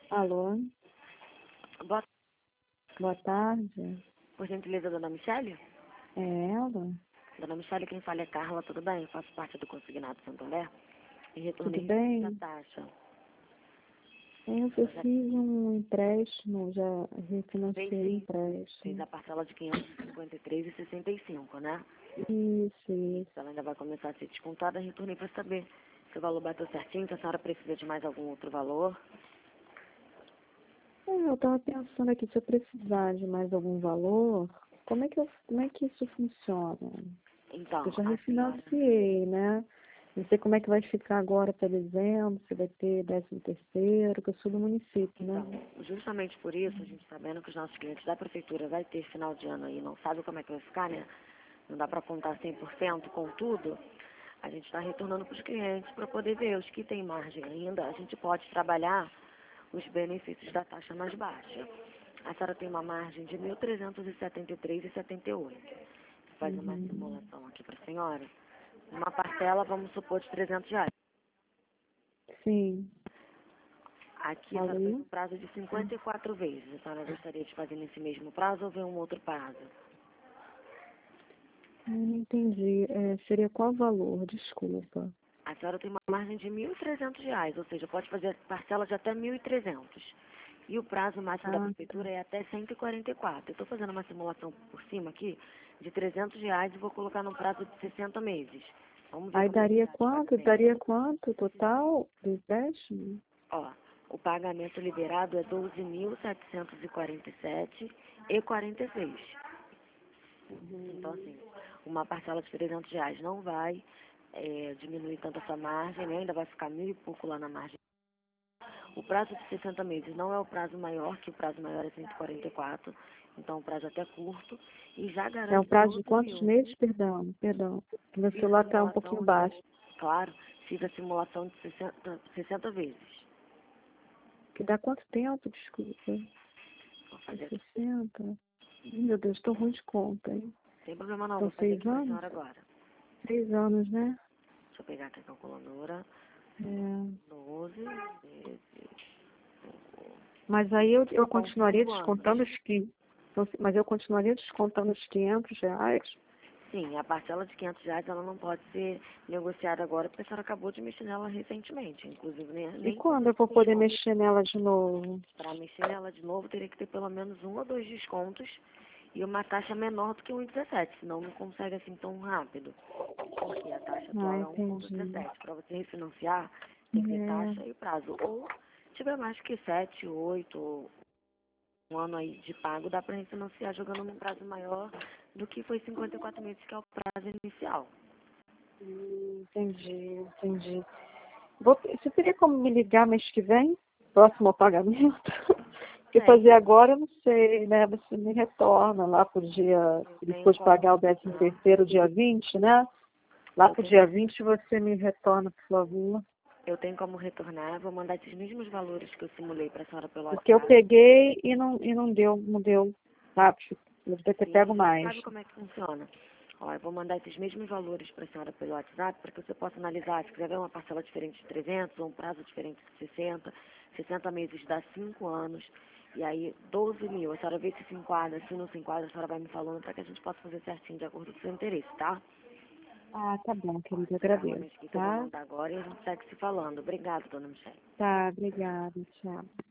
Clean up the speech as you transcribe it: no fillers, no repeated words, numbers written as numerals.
Alô, Boa, boa tarde. por gentileza, dona Michele? É ela? Dona Michele, quem fala é Carla, tudo bem? Eu faço parte do Consignado Santander e Tudo retornei a bem? taxa. Eu Já fiz um empréstimo, já fez refinanciei o sim, fez empréstimo. a parcela de 553,65, né? Isso, Isso, isso. ela ainda vai começar a ser descontada, retornei para saber se o valor bateu certinho, se a senhora precisa de mais algum outro valor. Eu estava pensando aqui, se eu precisar de mais algum valor, como é que isso funciona? Eu Então, já a senhora... refinanciei, né? Não sei como é que vai ficar agora para dezembro, se vai ter 13º, que eu sou do município, né? Então, justamente por isso, a gente sabendo que os nossos clientes da prefeitura vai ter final de ano aí, não sabe como é que vai ficar, né? Não dá para contar 100% com tudo. A gente está retornando para os clientes para poder ver os que têm margem ainda. A gente pode trabalhar os benefícios da taxa mais baixa. A senhora tem uma margem de 1.373,78. Faz uma Uhum. simulação aqui para a senhora. Uma parcela, vamos supor, de R$ 300. Sim, Aqui a senhora fez alô? um prazo de 54 vezes. A senhora gostaria de fazer nesse mesmo prazo ou ver um outro prazo? Eu não entendi. Seria qual valor? Desculpa. A senhora tem uma margem de R$ 1.300, ou seja, pode fazer parcela de até 1.300. E o prazo máximo da Ah, tá. prefeitura é até 144. Eu estou fazendo uma simulação por cima aqui de R$ 300 e vou colocar no prazo de 60 meses. Vamos ver Aí como é que daria está de quanto? pagamento. Daria quanto o total do empréstimo? Ó, o pagamento liberado é 12.747,46. Então, assim, uma parcela de R$ 300 não vai diminuir tanto essa margem, né? Ainda vai ficar mil e pouco lá na margem. O prazo de 60 meses não é o prazo maior, que o prazo maior é 144, então o prazo é até curto, e já É um garante prazo de 12 quantos mil. meses? Perdão, perdão. Meu Fiz a celular está um pouquinho simulação de, baixo. claro, fiz a simulação de 60 vezes. Que dá quanto tempo? Desculpa. Vou É fazer aqui. 60? Meu Deus, estou ruim de conta, hein? Sem problema não, São vou fazer 6 aqui para a anos? senhora agora. 6 anos, né? Deixa eu pegar aqui a calculadora. É. 12 vezes Mas aí eu são continuaria 5 anos. descontando mas eu continuaria descontando os R$ 500? Sim, a parcela de R$ 500 ela não pode ser negociada agora, porque a senhora acabou de mexer nela recentemente. Inclusive, E nem quando eu começou vou o poder desconto. mexer nela de novo? Para mexer nela de novo, teria que ter pelo menos um ou dois descontos e uma taxa menor do que 1,17, senão não consegue assim tão rápido. Porque a taxa atual Ah, é entendi. 1,17. Para você refinanciar, tem que ter É. taxa e prazo. Ou tiver mais que 7, 8, um ano aí de pago, dá para refinanciar jogando num prazo maior do que foi 54 meses, que é o prazo inicial. Entendi, entendi. Você teria como me ligar mês que vem? Próximo ao pagamento? Porque fazer Tenho, agora eu não sei, né? Você me retorna lá pro dia, eu tenho depois de pagar como, o 13º, dia 20, né? Lá eu pro tenho, dia 20 você me retorna, por favor. eu tenho como retornar, vou mandar esses mesmos valores que eu simulei para a senhora pelo Porque eu WhatsApp. peguei e não deu, sabe? Eu devia ter Sim, pego a gente mais. sabe como é que funciona. Ó, eu vou mandar esses mesmos valores para a senhora pelo WhatsApp para que você possa analisar. Se quiser ver uma parcela diferente de 300 ou um prazo diferente de 60 meses dá 5 anos. E aí, 12 mil. A senhora vê se enquadra, se não se enquadra, a senhora vai me falando para que a gente possa fazer certinho de acordo com o seu interesse, tá? Ah, tá bom, Ó, querida, Carla agradeço, Mesquita, eu vou tá? mandar agora e a gente segue se falando. Obrigada, dona Michelle. Tá, obrigada, tchau.